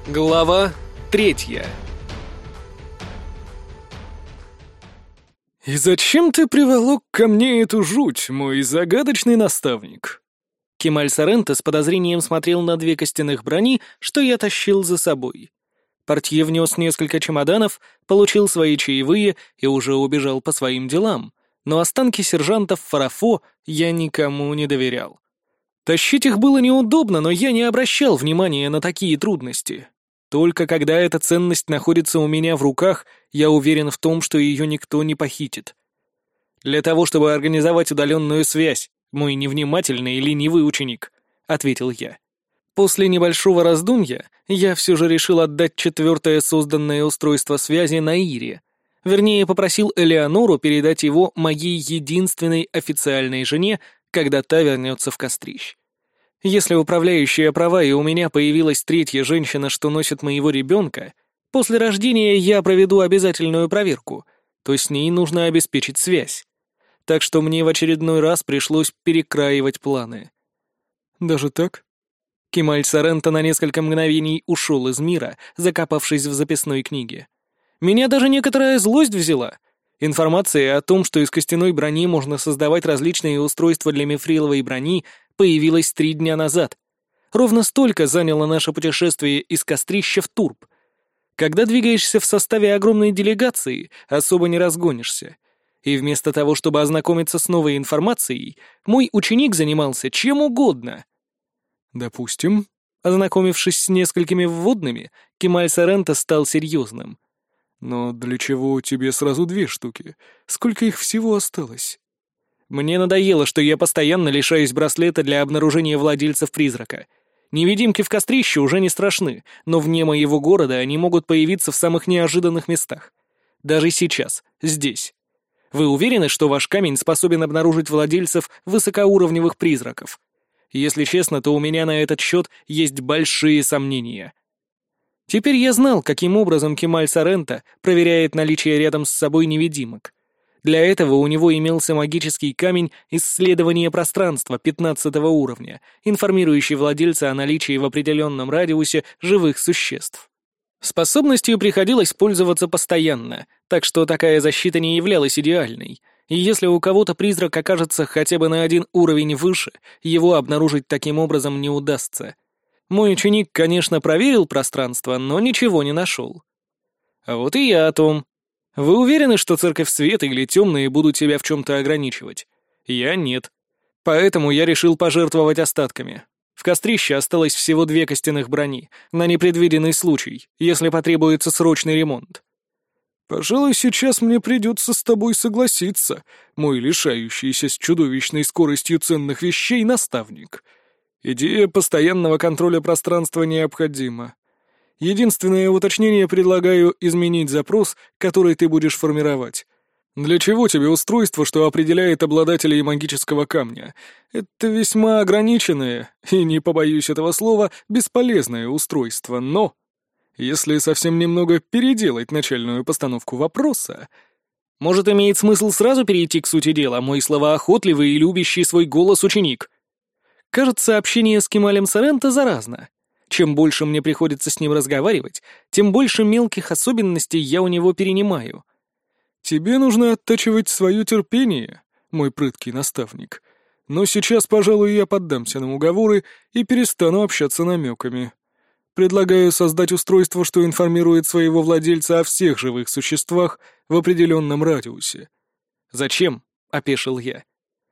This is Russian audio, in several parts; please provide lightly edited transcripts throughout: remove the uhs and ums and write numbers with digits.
Глава 3. «И зачем ты приволок ко мне эту жуть, мой загадочный наставник?» Кемаль Соренто с подозрением смотрел на две костяных брони, что я тащил за собой. Портье внес несколько чемоданов, получил свои чаевые и уже убежал по своим делам, но останки сержантов Фарафо я никому не доверял. Тащить их было неудобно, но я не обращал внимания на такие трудности. Только когда эта ценность находится у меня в руках, я уверен в том, что ее никто не похитит. «Для того, чтобы организовать удаленную связь, мой невнимательный и ленивый ученик», — ответил я. После небольшого раздумья я все же решил отдать четвертое созданное устройство связи Наире. Вернее, попросил Элеонору передать его моей единственной официальной жене, когда та вернется в Кострищ. Если управляющая права и у меня появилась третья женщина, что носит моего ребенка, после рождения я проведу обязательную проверку, то с ней нужно обеспечить связь. Так что мне в очередной раз пришлось перекраивать планы. Даже так? Кемаль Соренто на несколько мгновений ушел из мира, закопавшись в записной книге. Меня даже некоторая злость взяла. Информация о том, что из костяной брони можно создавать различные устройства для мифриловой брони, появилась 3 дня назад. Ровно столько заняло наше путешествие из Кострища в Турб. Когда двигаешься в составе огромной делегации, особо не разгонишься. И вместо того, чтобы ознакомиться с новой информацией, мой ученик занимался чем угодно. Допустим, ознакомившись с несколькими вводными, Кемаль Соренто стал серьезным. Но для чего тебе сразу 2 штуки? Сколько их всего осталось? Мне надоело, что я постоянно лишаюсь браслета для обнаружения владельцев призрака. Невидимки в Кострище уже не страшны, но вне моего города они могут появиться в самых неожиданных местах. Даже сейчас, здесь. Вы уверены, что ваш камень способен обнаружить владельцев высокоуровневых призраков? Если честно, то у меня на этот счет есть большие сомнения. Теперь я знал, каким образом Кемаль Соренто проверяет наличие рядом с собой невидимок. Для этого у него имелся магический камень исследования пространства 15-го уровня, информирующий владельца о наличии в определенном радиусе живых существ. Способностью приходилось пользоваться постоянно, так что такая защита не являлась идеальной, и если у кого-то призрак окажется хотя бы на 1 уровень выше, его обнаружить таким образом не удастся. Мой ученик, конечно, проверил пространство, но ничего не нашел. А вот и я о том. Вы уверены, что Церковь Света или Темные будут себя в чем-то ограничивать? Я нет. Поэтому я решил пожертвовать остатками. В Кострище осталось всего 2 костяных брони, на непредвиденный случай, если потребуется срочный ремонт. Пожалуй, сейчас мне придется с тобой согласиться, мой лишающийся с чудовищной скоростью ценных вещей наставник. Идея постоянного контроля пространства необходима. Единственное уточнение предлагаю изменить запрос, который ты будешь формировать. Для чего тебе устройство, что определяет обладателей магического камня? Это весьма ограниченное, и, не побоюсь этого слова, бесполезное устройство, но... Если совсем немного переделать начальную постановку вопроса... Может, имеет смысл сразу перейти к сути дела, мой словоохотливый и любящий свой голос ученик? Кажется, общение с Кемалем Соренто заразно. Чем больше мне приходится с ним разговаривать, тем больше мелких особенностей я у него перенимаю. Тебе нужно оттачивать свое терпение, мой прыткий наставник. Но сейчас, пожалуй, я поддамся на уговоры и перестану общаться намеками. Предлагаю создать устройство, что информирует своего владельца о всех живых существах в определенном радиусе. «Зачем?» — опешил я.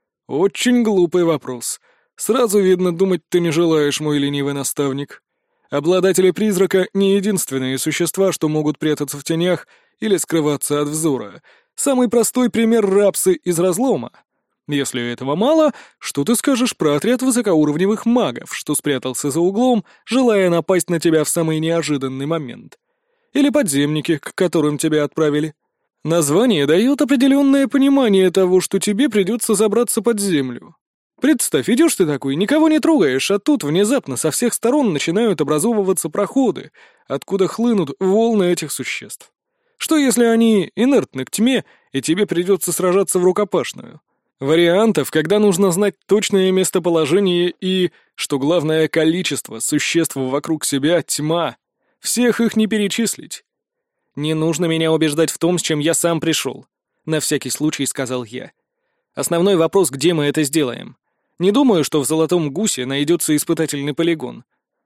«Очень глупый вопрос. Сразу видно, думать ты не желаешь, мой ленивый наставник. Обладатели призрака — не единственные существа, что могут прятаться в тенях или скрываться от взора. Самый простой пример — рапсы из разлома. Если этого мало, что ты скажешь про отряд высокоуровневых магов, что спрятался за углом, желая напасть на тебя в самый неожиданный момент? Или подземники, к которым тебя отправили? Название дает определенное понимание того, что тебе придется забраться под землю. Представь, идешь ты такой, никого не трогаешь, а тут внезапно со всех сторон начинают образовываться проходы, откуда хлынут волны этих существ. Что если они инертны к тьме, и тебе придется сражаться в рукопашную? Вариантов, когда нужно знать точное местоположение и, что главное, количество существ вокруг себя, тьма. Всех их не перечислить. Не нужно меня убеждать в том, с чем я сам пришел. На всякий случай сказал я. Основной вопрос, где мы это сделаем. Не думаю, что в Золотом Гусе найдется испытательный полигон.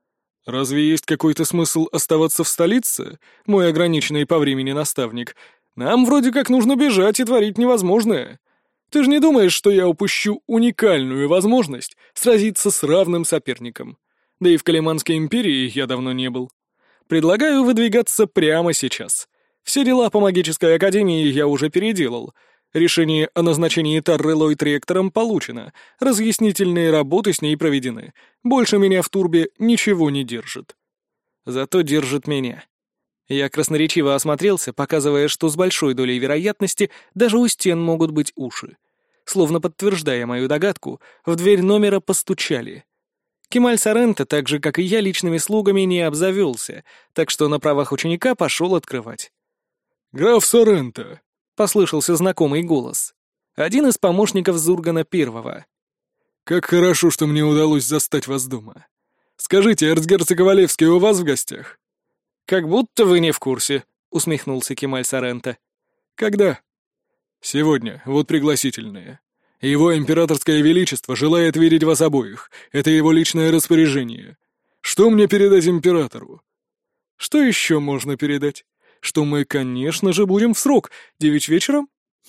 Разве есть какой-то смысл оставаться в столице, мой ограниченный по времени наставник? Нам вроде как нужно бежать и творить невозможное. Ты же не думаешь, что я упущу уникальную возможность сразиться с равным соперником? Да и в Калиманской империи я давно не был. Предлагаю выдвигаться прямо сейчас. Все дела по магической академии я уже переделал. Решение о назначении Тарры Ллойд ректором получено. Разъяснительные работы с ней проведены. Больше меня в турбе ничего не держит. Зато держит меня. Я красноречиво осмотрелся, показывая, что с большой долей вероятности даже у стен могут быть уши. Словно подтверждая мою догадку, в дверь номера постучали. Кемаль Соренто, так же, как и я, личными слугами не обзавелся, так что на правах ученика пошел открывать. «Граф Соренто!» — послышался знакомый голос. Один из помощников Зургана Первого. «Как хорошо, что мне удалось застать вас дома. Скажите, эрцгерцог Валевский у вас в гостях?» «Как будто вы не в курсе», — усмехнулся Кемаль Соренто. «Когда?» «Сегодня, вот пригласительные. Его императорское величество желает видеть вас обоих. Это его личное распоряжение. Что мне передать императору?» «Что еще можно передать? Что мы, конечно же, будем в срок. 9 вечера?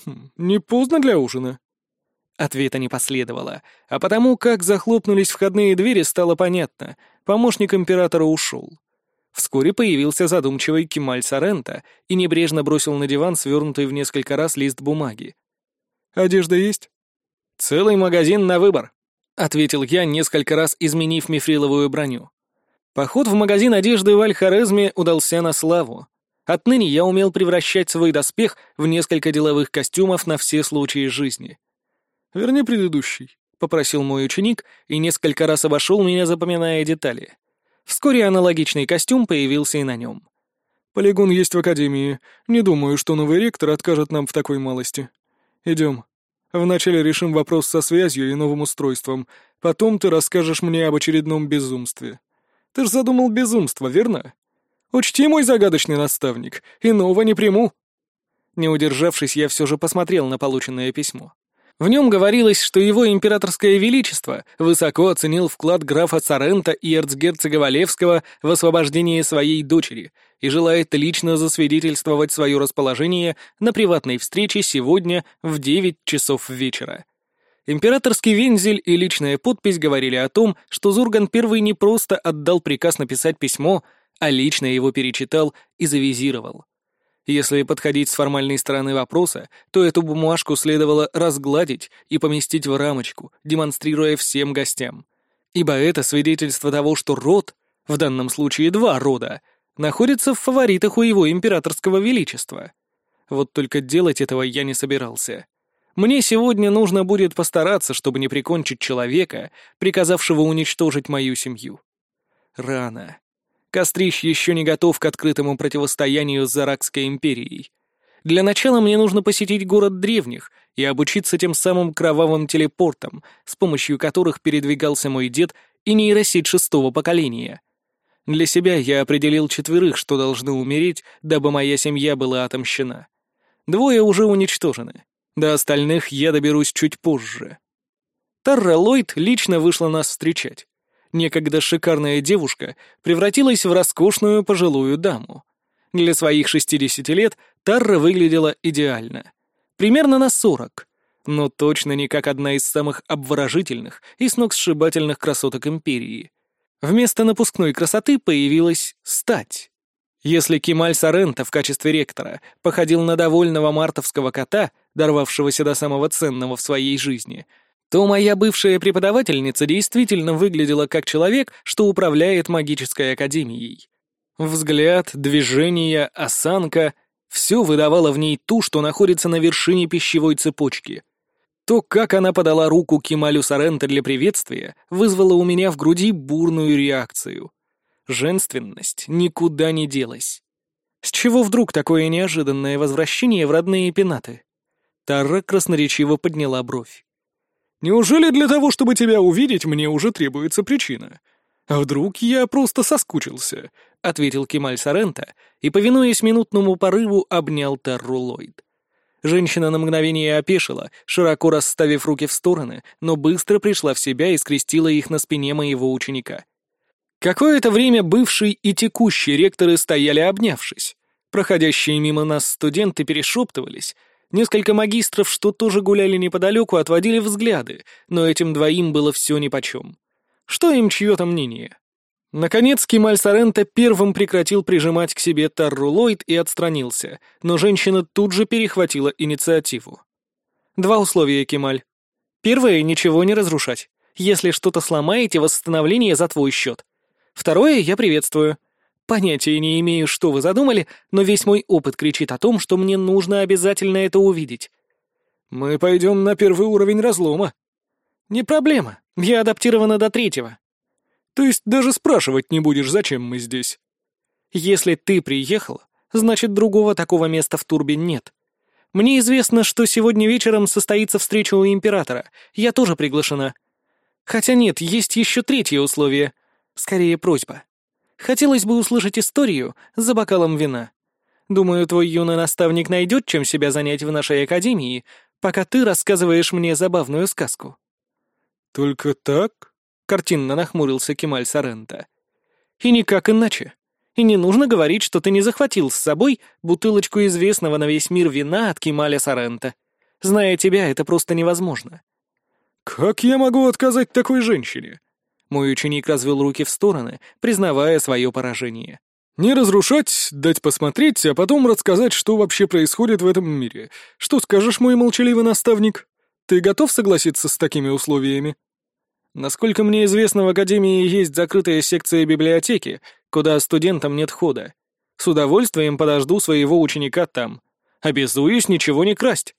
Не поздно для ужина». Ответа не последовало, а потому, как захлопнулись входные двери, стало понятно. Помощник императора ушел. Вскоре появился задумчивый Кемаль Соренто и небрежно бросил на диван свернутый в несколько раз лист бумаги. «Одежда есть?» «Целый магазин на выбор», — ответил я, несколько раз изменив мифриловую броню. Поход в магазин одежды в Аль-Хорезме удался на славу. Отныне я умел превращать свой доспех в несколько деловых костюмов на все случаи жизни. «Верни предыдущий», — попросил мой ученик и несколько раз обошел меня, запоминая детали. Вскоре аналогичный костюм появился и на нем. «Полигон есть в академии. Не думаю, что новый ректор откажет нам в такой малости. Идем. Вначале решим вопрос со связью и новым устройством. Потом ты расскажешь мне об очередном безумстве. Ты ж задумал безумство, верно? Учти, мой загадочный наставник, иного не приму». Не удержавшись, я все же посмотрел на полученное письмо. В нем говорилось, что его императорское величество высоко оценил вклад графа Соренто и эрцгерцога Валевского в освобождение своей дочери и желает лично засвидетельствовать свое расположение на приватной встрече сегодня в 9 часов вечера. Императорский вензель и личная подпись говорили о том, что Зурган I не просто отдал приказ написать письмо, а лично его перечитал и завизировал. Если подходить с формальной стороны вопроса, то эту бумажку следовало разгладить и поместить в рамочку, демонстрируя всем гостям. Ибо это свидетельство того, что род, в данном случае 2 рода, находится в фаворитах у его императорского величества. Вот только делать этого я не собирался. Мне сегодня нужно будет постараться, чтобы не прикончить человека, приказавшего уничтожить мою семью. Рано. Кострищ еще не готов к открытому противостоянию с Заракской империей. Для начала мне нужно посетить город древних и обучиться тем самым кровавым телепортам, с помощью которых передвигался мой дед и нейросеть 6-го поколения. Для себя я определил 4, что должны умереть, дабы моя семья была отомщена. 2 уже уничтожены. До остальных я доберусь чуть позже. Тарра Ллойд лично вышла нас встречать. Некогда шикарная девушка превратилась в роскошную пожилую даму. Для своих 60 лет Тарра выглядела идеально. Примерно на 40, но точно не как одна из самых обворожительных и сногсшибательных красоток империи. Вместо напускной красоты появилась стать. Если Кемаль Соренто в качестве ректора походил на довольного мартовского кота, дорвавшегося до самого ценного в своей жизни, то моя бывшая преподавательница действительно выглядела как человек, что управляет магической академией. Взгляд, движения, осанка — все выдавало в ней ту, что находится на вершине пищевой цепочки. То, как она подала руку Кемалю Соренто для приветствия, вызвало у меня в груди бурную реакцию. Женственность никуда не делась. С чего вдруг такое неожиданное возвращение в родные пенаты? Тарра красноречиво подняла бровь. «Неужели для того, чтобы тебя увидеть, мне уже требуется причина? «А вдруг я просто соскучился?» — ответил Кемаль Соренто и, повинуясь минутному порыву, обнял Тарру Ллойд. Женщина на мгновение опешила, широко расставив руки в стороны, но быстро пришла в себя и скрестила их на спине моего ученика. Какое-то время бывший и текущий ректоры стояли обнявшись. Проходящие мимо нас студенты перешептывались. Несколько магистров, что тоже гуляли неподалеку, отводили взгляды, но этим двоим было все нипочем. Что им чье-то мнение? Наконец, Кемаль Соренто первым прекратил прижимать к себе Тарру Ллойд и отстранился, но женщина тут же перехватила инициативу. «Два условия, Кемаль. Первое — ничего не разрушать. Если что-то сломаете, восстановление за твой счет. Второе я приветствую. Понятия не имею, что вы задумали, но весь мой опыт кричит о том, что мне нужно обязательно это увидеть». «Мы пойдем на первый уровень разлома». «Не проблема. Я адаптирована до третьего». «То есть даже спрашивать не будешь, зачем мы здесь?» «Если ты приехал, значит, другого такого места в Турбе нет. Мне известно, что сегодня вечером состоится встреча у императора. Я тоже приглашена. Хотя нет, есть еще третье условие. Скорее, просьба. Хотелось бы услышать историю за бокалом вина. Думаю, твой юный наставник найдет, чем себя занять в нашей академии, пока ты рассказываешь мне забавную сказку». «Только так?» — картинно нахмурился Кемаль Соренто. «И никак иначе. И не нужно говорить, что ты не захватил с собой бутылочку известного на весь мир вина от Кемаля Соренто. Зная тебя, это просто невозможно». «Как я могу отказать такой женщине?» Мой ученик развел руки в стороны, признавая свое поражение. «Не разрушать, дать посмотреть, а потом рассказать, что вообще происходит в этом мире. Что скажешь, мой молчаливый наставник? Ты готов согласиться с такими условиями?» «Насколько мне известно, в Академии есть закрытая секция библиотеки, куда студентам нет хода. С удовольствием подожду своего ученика там. Обязуюсь ничего не красть».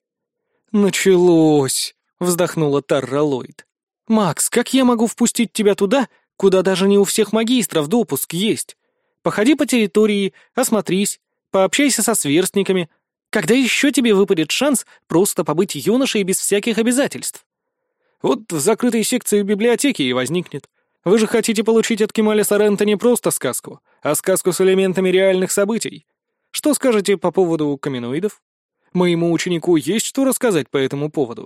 «Началось!» — вздохнула Тарра Ллойд. «Макс, как я могу впустить тебя туда, куда даже не у всех магистров допуск есть? Походи по территории, осмотрись, пообщайся со сверстниками. Когда еще тебе выпадет шанс просто побыть юношей без всяких обязательств?» «Вот в закрытой секции библиотеки и возникнет. Вы же хотите получить от Кемаля Соренто не просто сказку, а сказку с элементами реальных событий. Что скажете по поводу каменоидов? Моему ученику есть что рассказать по этому поводу?»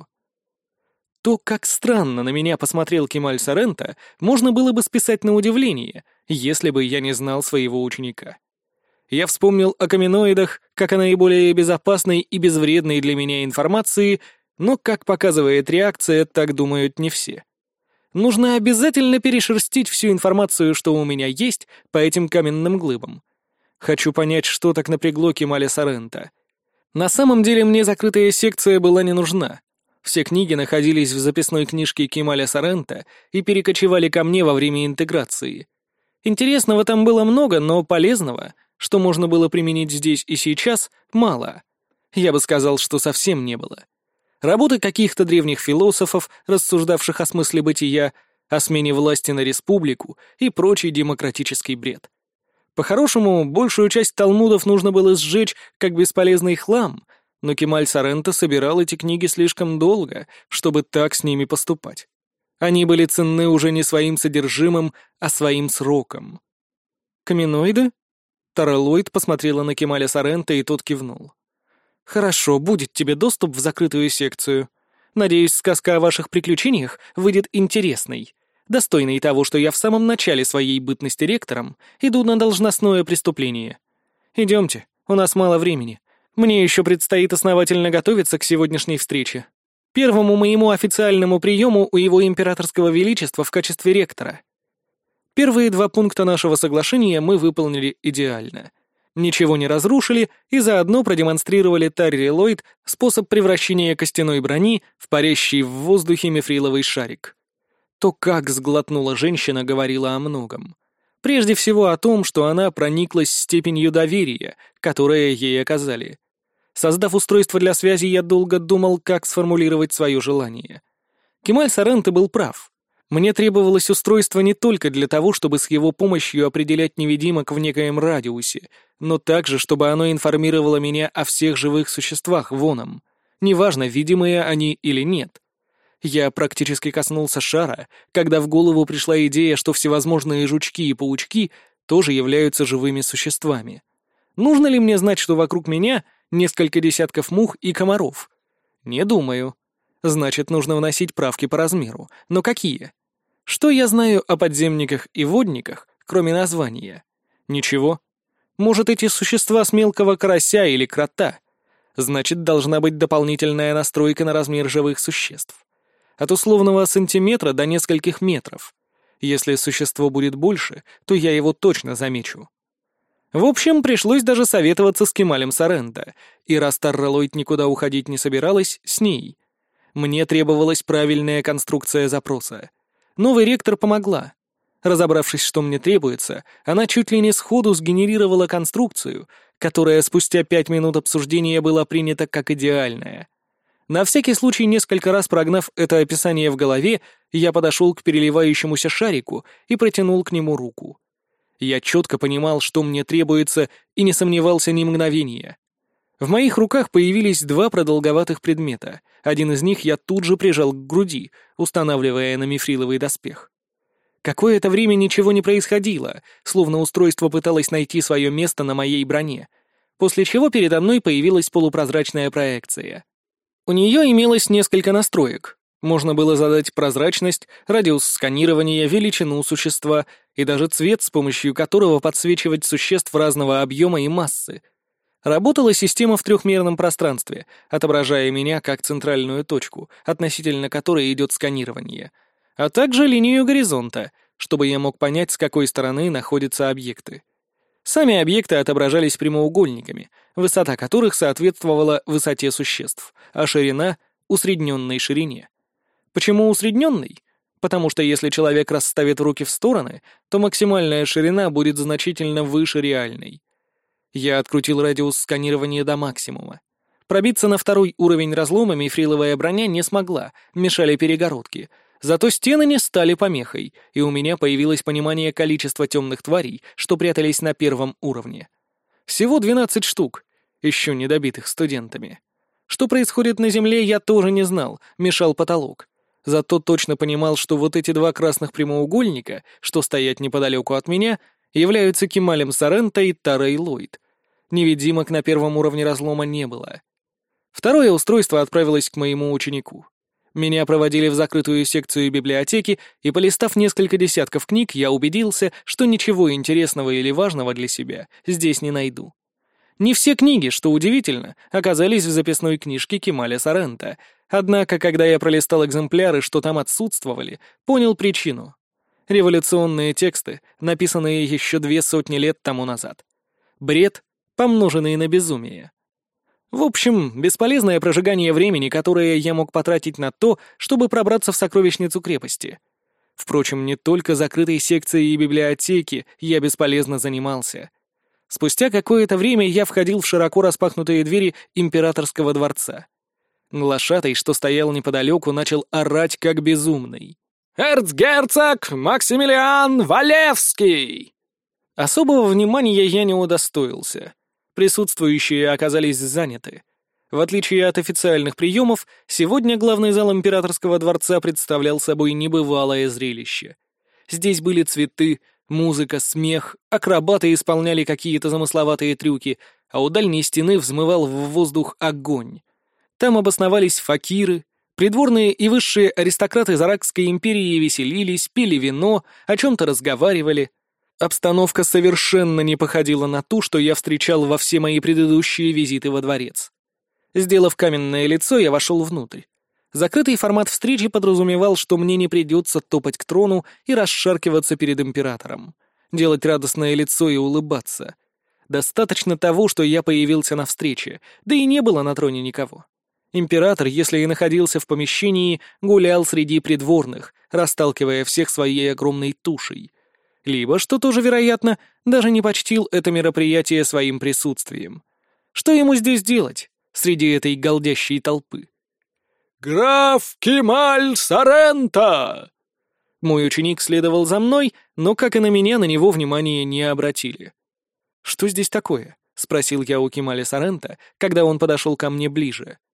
То, как странно на меня посмотрел Кемаль Соренто, можно было бы списать на удивление, если бы я не знал своего ученика. Я вспомнил о каменоидах как о наиболее безопасной и безвредной для меня информации, но, как показывает реакция, так думают не все. Нужно обязательно перешерстить всю информацию, что у меня есть, по этим каменным глыбам. Хочу понять, что так напрягло Кемаля Соренто. На самом деле мне закрытая секция была не нужна. Все книги находились в записной книжке Кемаля Соренто и перекочевали ко мне во время интеграции. Интересного там было много, но полезного, что можно было применить здесь и сейчас, мало. Я бы сказал, что совсем не было. Работы каких-то древних философов, рассуждавших о смысле бытия, о смене власти на республику и прочий демократический бред. По-хорошему, большую часть талмудов нужно было сжечь как бесполезный хлам, но Кемаль Соренто собирал эти книги слишком долго, чтобы так с ними поступать. Они были ценны уже не своим содержимым, а своим сроком. «Каменоиды?» Тарра Ллойд посмотрела на Кемаля Соренто, и тот кивнул. «Хорошо, будет тебе доступ в закрытую секцию. Надеюсь, сказка о ваших приключениях выйдет интересной, достойной того, что я в самом начале своей бытности ректором иду на должностное преступление. Идемте, у нас мало времени. Мне еще предстоит основательно готовиться к сегодняшней встрече. Первому моему официальному приему у его императорского величества в качестве ректора». Первые 2 пункта нашего соглашения мы выполнили идеально. Ничего не разрушили и заодно продемонстрировали Тарре Ллойд способ превращения костяной брони в парящий в воздухе мифриловый шарик. То, как сглотнула женщина, говорила о многом. Прежде всего о том, что она прониклась степенью доверия, которое ей оказали. Создав устройство для связи, я долго думал, как сформулировать свое желание. Кемаль Соренто был прав. Мне требовалось устройство не только для того, чтобы с его помощью определять невидимок в некоем радиусе, но также, чтобы оно информировало меня о всех живых существах воном, неважно, видимые они или нет. Я практически коснулся шара, когда в голову пришла идея, что всевозможные жучки и паучки тоже являются живыми существами. Нужно ли мне знать, что вокруг меня несколько десятков мух и комаров? Не думаю. Значит, нужно вносить правки по размеру. Но какие? Что я знаю о подземниках и водниках, кроме названия? Ничего. Может, эти существа с мелкого карася или крота? Значит, должна быть дополнительная настройка на размер живых существ. От условного сантиметра до нескольких метров. Если существо будет больше, то я его точно замечу. В общем, пришлось даже советоваться с Кемалем Соренто, и раз Тарралойд никуда уходить не собиралась, с ней. Мне требовалась правильная конструкция запроса. Новый ректор помогла. Разобравшись, что мне требуется, она чуть ли не сходу сгенерировала конструкцию, которая спустя 5 минут обсуждения была принята как идеальная. На всякий случай, несколько раз прогнав это описание в голове, я подошел к переливающемуся шарику и протянул к нему руку. Я четко понимал, что мне требуется, и не сомневался ни мгновения. В моих руках появились два продолговатых предмета. Один из них я тут же прижал к груди, устанавливая на мифриловый доспех. Какое-то время ничего не происходило, словно устройство пыталось найти свое место на моей броне, после чего передо мной появилась полупрозрачная проекция. У нее имелось несколько настроек. Можно было задать прозрачность, радиус сканирования, величину существа и даже цвет, с помощью которого подсвечивать существ разного объема и массы. Работала система в трехмерном пространстве, отображая меня как центральную точку, относительно которой идет сканирование, а также линию горизонта, чтобы я мог понять, с какой стороны находятся объекты. Сами объекты отображались прямоугольниками, высота которых соответствовала высоте существ, а ширина — усредненной ширине. Почему усредненной? Потому что если человек расставит руки в стороны, то максимальная ширина будет значительно выше реальной. Я открутил радиус сканирования до максимума. Пробиться на второй уровень разлома мифриловая броня не смогла, мешали перегородки. Зато стены не стали помехой, и у меня появилось понимание количества темных тварей, что прятались на первом уровне. Всего 12 штук, еще не добитых студентами. Что происходит на Земле, я тоже не знал, мешал потолок. Зато точно понимал, что вот эти два красных прямоугольника, что стоят неподалеку от меня, являются Кемалем Соренто и Тарой Ллойд. Невидимок на первом уровне разлома не было. Второе устройство отправилось к моему ученику. Меня проводили в закрытую секцию библиотеки, и, полистав несколько десятков книг, я убедился, что ничего интересного или важного для себя здесь не найду. Не все книги, что удивительно, оказались в записной книжке Кемаля Соренто, однако, когда я пролистал экземпляры, что там отсутствовали, понял причину. Революционные тексты, написанные еще 200 лет тому назад. Бред, помноженный на безумие. В общем, бесполезное прожигание времени, которое я мог потратить на то, чтобы пробраться в сокровищницу крепости. Впрочем, не только закрытой секцией и библиотеки я бесполезно занимался. Спустя какое-то время я входил в широко распахнутые двери императорского дворца. Глашатай, что стоял неподалеку, начал орать как безумный. «Эрцгерцог Максимилиан Валевский!» Особого внимания я не удостоился. Присутствующие оказались заняты. В отличие от официальных приемов, сегодня главный зал императорского дворца представлял собой небывалое зрелище. Здесь были цветы, музыка, смех, акробаты исполняли какие-то замысловатые трюки, а у дальней стены взмывал в воздух огонь. Там обосновались факиры, придворные и высшие аристократы Заракской империи веселились, пили вино, о чем-то разговаривали. Обстановка совершенно не походила на ту, что я встречал во все мои предыдущие визиты во дворец. Сделав каменное лицо, я вошел внутрь. Закрытый формат встречи подразумевал, что мне не придется топать к трону и расшаркиваться перед императором, делать радостное лицо и улыбаться. Достаточно того, что я появился на встрече, да и не было на троне никого. Император, если и находился в помещении, гулял среди придворных, расталкивая всех своей огромной тушей. Либо, что тоже вероятно, даже не почтил это мероприятие своим присутствием. Что ему здесь делать, среди этой галдящей толпы? «Граф Кемаль Соренто!» Мой ученик следовал за мной, но, как и на меня, на него внимания не обратили. «Что здесь такое?» — спросил я у Кемаля Соренто, когда он подошел ко мне ближе.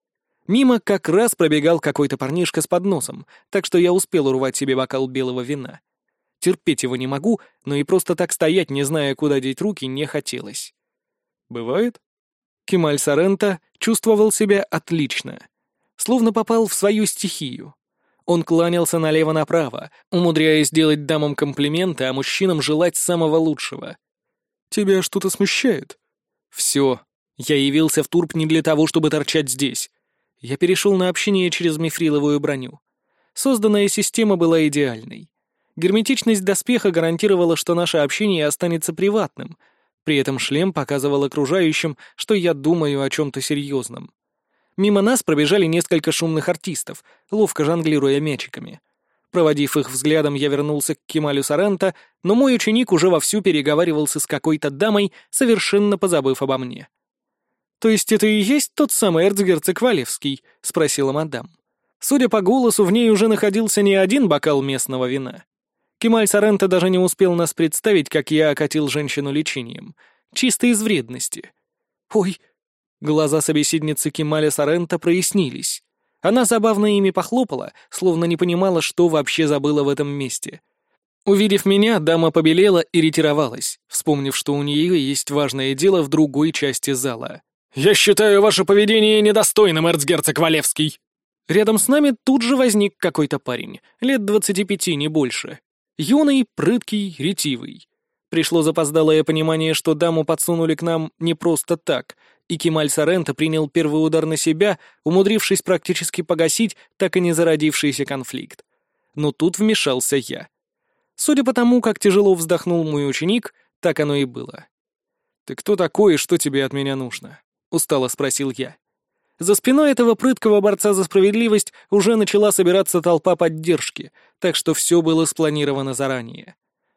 Мимо как раз пробегал какой-то парнишка с подносом, так что я успел урвать себе бокал белого вина. Терпеть его не могу, но и просто так стоять, не зная, куда деть руки, не хотелось. «Бывает?» Кемаль Соренто чувствовал себя отлично. Словно попал в свою стихию. Он кланялся налево-направо, умудряясь делать дамам комплименты, а мужчинам желать самого лучшего. «Тебя что-то смущает?» «Все. Я явился в Турп не для того, чтобы торчать здесь. Я перешел на общение через мифриловую броню. Созданная система была идеальной. Герметичность доспеха гарантировала, что наше общение останется приватным. При этом шлем показывал окружающим, что я думаю о чем-то серьезном. Мимо нас пробежали несколько шумных артистов, ловко жонглируя мячиками. Проводив их взглядом, я вернулся к Кемалю Соренто, но мой ученик уже вовсю переговаривался с какой-то дамой, совершенно позабыв обо мне. «То есть это и есть тот самый эрцгерцог Валевский?» — спросила мадам. Судя по голосу, в ней уже находился не один бокал местного вина. Кемаль Соренто даже не успел нас представить, как я окатил женщину лечением. Чисто из вредности. «Ой!» Глаза собеседницы Кемаля Соренто прояснились. Она забавно ими похлопала, словно не понимала, что вообще забыла в этом месте. Увидев меня, дама побелела и ретировалась, вспомнив, что у нее есть важное дело в другой части зала. «Я считаю ваше поведение недостойным, эрцгерцог Валевский!» Рядом с нами тут же возник какой-то парень, лет 25, не больше. Юный, прыткий, ретивый. Пришло запоздалое понимание, что даму подсунули к нам не просто так, и Кемаль Соренто принял первый удар на себя, умудрившись практически погасить так и не зародившийся конфликт. Но тут вмешался я. Судя по тому, как тяжело вздохнул мой ученик, так оно и было. «Ты кто такой и что тебе от меня нужно?» — устало спросил я. За спиной этого прыткого борца за справедливость уже начала собираться толпа поддержки, так что все было спланировано заранее.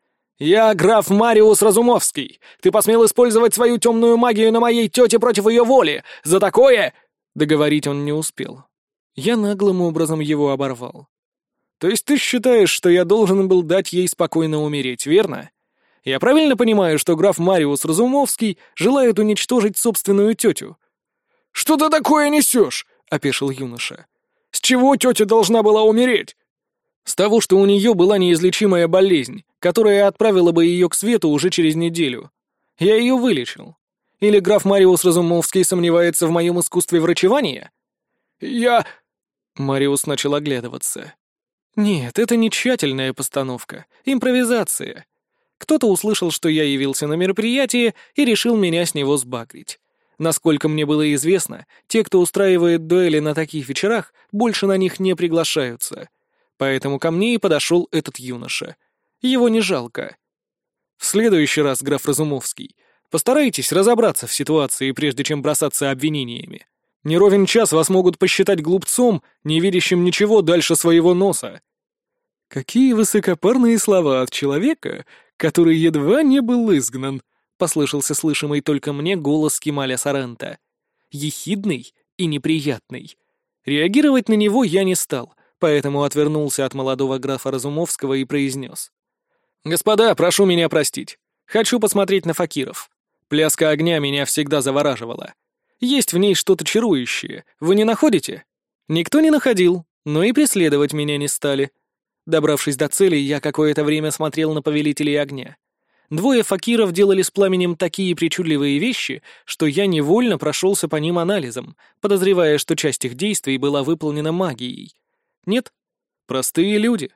«Я граф Мариус Разумовский! Ты посмел использовать свою темную магию на моей тете против ее воли! За такое...» Договорить он не успел. Я наглым образом его оборвал. «То есть ты считаешь, что я должен был дать ей спокойно умереть, верно? Я правильно понимаю, что граф Мариус Разумовский желает уничтожить собственную тетю?» «Что ты такое несешь?» — опешил юноша. «С чего тетя должна была умереть?» «С того, что у нее была неизлечимая болезнь, которая отправила бы ее к свету уже через неделю. Я ее вылечил. Или граф Мариус Разумовский сомневается в моем искусстве врачевания?» «Я...» Мариус начал оглядываться. «Нет, это не тщательная постановка, импровизация. Кто-то услышал, что я явился на мероприятие и решил меня с него сбагрить. Насколько мне было известно, те, кто устраивает дуэли на таких вечерах, больше на них не приглашаются. Поэтому ко мне и подошел этот юноша. Его не жалко. В следующий раз, граф Разумовский, постарайтесь разобраться в ситуации, прежде чем бросаться обвинениями. Не ровен час вас могут посчитать глупцом, не видящим ничего дальше своего носа. Какие высокопарные слова от человека, который едва не был изгнан. — послышался слышимый только мне голос Кемаля Соренто. Ехидный и неприятный. Реагировать на него я не стал, поэтому отвернулся от молодого графа Разумовского и произнес. «Господа, прошу меня простить. Хочу посмотреть на факиров. Пляска огня меня всегда завораживала. Есть в ней что-то чарующее, вы не находите?» Никто не находил, но и преследовать меня не стали. Добравшись до цели, я какое-то время смотрел на повелителей огня. Двое факиров делали с пламенем такие причудливые вещи, что я невольно прошелся по ним анализом, подозревая, что часть их действий была выполнена магией. Нет, простые люди.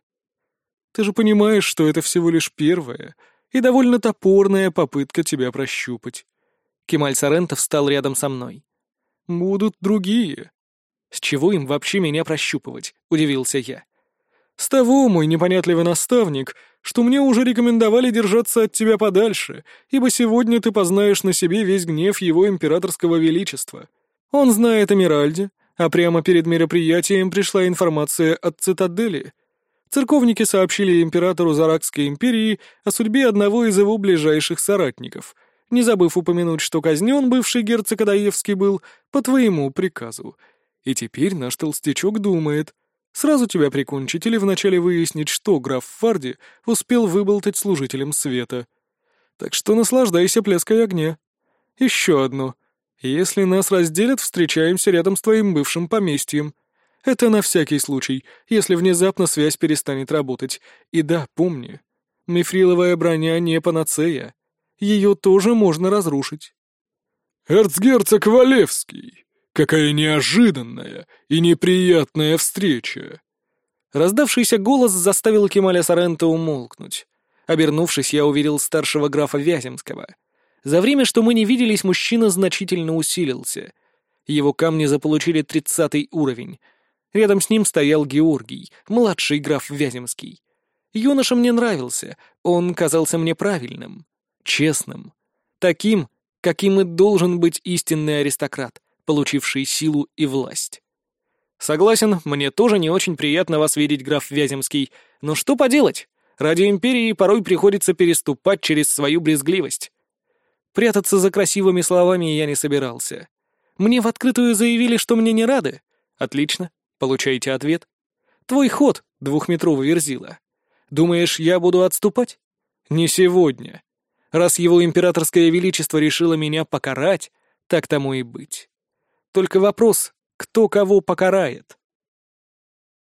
Ты же понимаешь, что это всего лишь первая и довольно топорная попытка тебя прощупать. Кемаль Соренто встал рядом со мной. Будут другие. С чего им вообще меня прощупывать? Удивился я. С того, мой непонятливый наставник, что мне уже рекомендовали держаться от тебя подальше, ибо сегодня ты познаешь на себе весь гнев его императорского величества. Он знает о Миральде, а прямо перед мероприятием пришла информация от цитадели. Церковники сообщили императору Заракской империи о судьбе одного из его ближайших соратников, не забыв упомянуть, что казнен бывший герцог Адаевский был по твоему приказу. И теперь наш толстячок думает... Сразу тебя прикончить или вначале выяснить, что граф Фарди успел выболтать служителям света. Так что наслаждайся пляской огня. Еще одно. Если нас разделят, встречаемся рядом с твоим бывшим поместьем. Это на всякий случай, если внезапно связь перестанет работать. И да, помни, мифриловая броня не панацея. Ее тоже можно разрушить. «Эрцгерцог Валевский! Какая неожиданная и неприятная встреча!» Раздавшийся голос заставил Кемаля Сорента умолкнуть. Обернувшись, я увидел старшего графа Вяземского. За время, что мы не виделись, мужчина значительно усилился. Его камни заполучили 30-й уровень. Рядом с ним стоял Георгий, младший граф Вяземский. Юноша мне нравился, он казался мне правильным, честным, таким, каким и должен быть истинный аристократ, получивший силу и власть. Согласен, мне тоже не очень приятно вас видеть, граф Вяземский, но что поделать? Ради империи порой приходится переступать через свою брезгливость. Прятаться за красивыми словами я не собирался. Мне в открытую заявили, что мне не рады. Отлично, получаете ответ. Твой ход, 2-метровый верзила. Думаешь, я буду отступать? Не сегодня. Раз его императорское величество решило меня покарать, так тому и быть. Только вопрос, кто кого покарает.